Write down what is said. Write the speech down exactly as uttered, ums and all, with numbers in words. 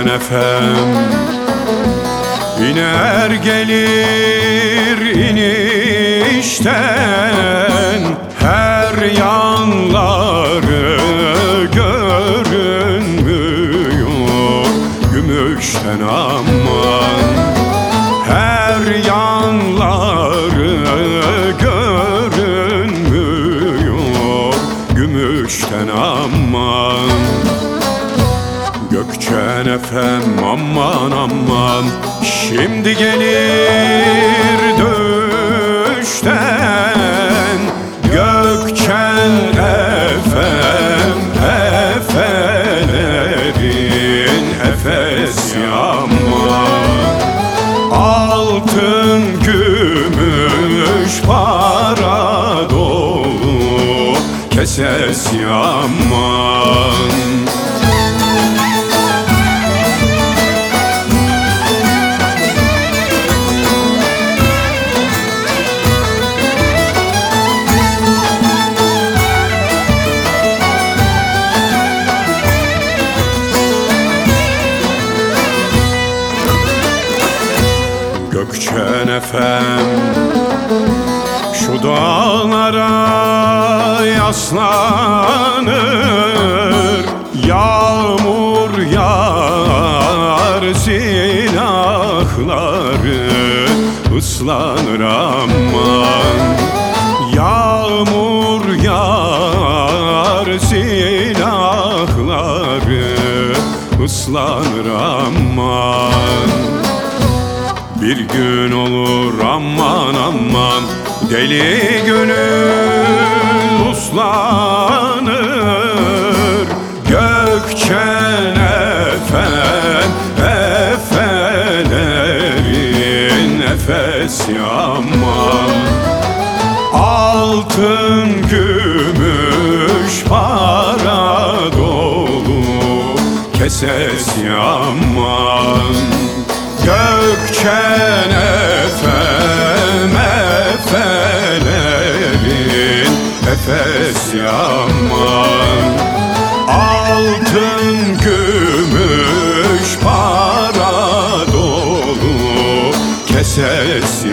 Gökçen efem iner gelir inişten, her yanları görünmüyor gümüşten aman. Her yanları görünmüyor gümüşten aman. Gökçen efem aman aman, şimdi gelir dövüşten. Gökçen efem efelerin efesi aman. Altın gümüş para dolu kesesi aman. Gökçen efem şu dağlara yaslanır, yağmur yağar silahları ıslanır aman. Yağmur yağar silahları ıslanır aman. Bir gün olur aman aman, deli gönül uslanır. Gökçen efem efelerin nefesi aman. Altın gümüş para dolu kesesi aman. Gökçen efem efelerin efesi aman. Altın gümüş para dolu kesesi